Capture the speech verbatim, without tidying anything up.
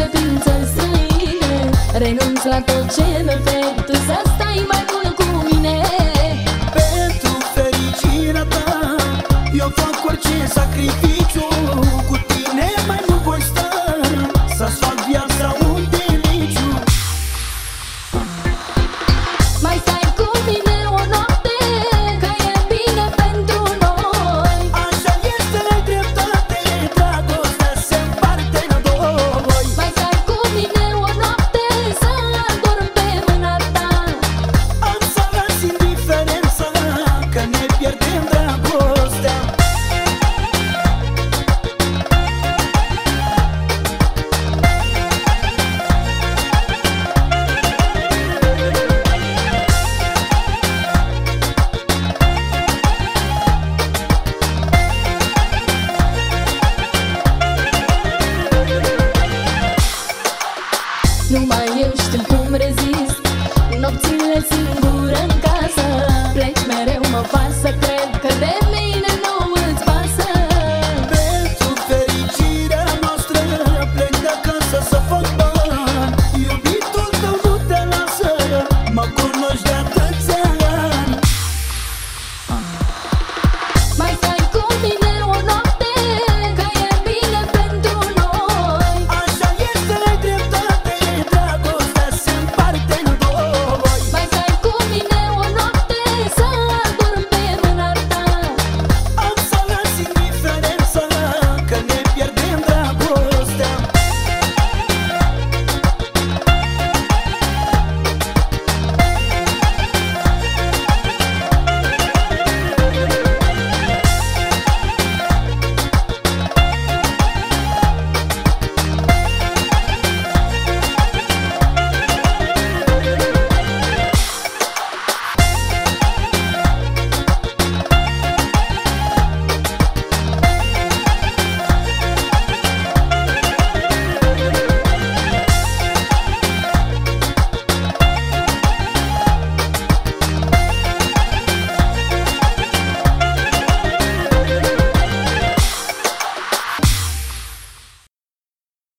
frumoase prin țări străine. Renunț la tot ce mi-e ofer, tu să stai mai mult cu mine. Pentru fericirea ta eu fac orice sacrificiu. Cu tine mai mult voi sta, să-ți fac viața un deliciu. Mai stai cu mine o noapte, că e bine pentru noi. Așa este, ai dreptate, dragostea se împarte în doi. Mai stai cu mine o noapte, să dorm pe mâna ta. Am să las indiferența, că ne pierdem dragostea. Numai eu știu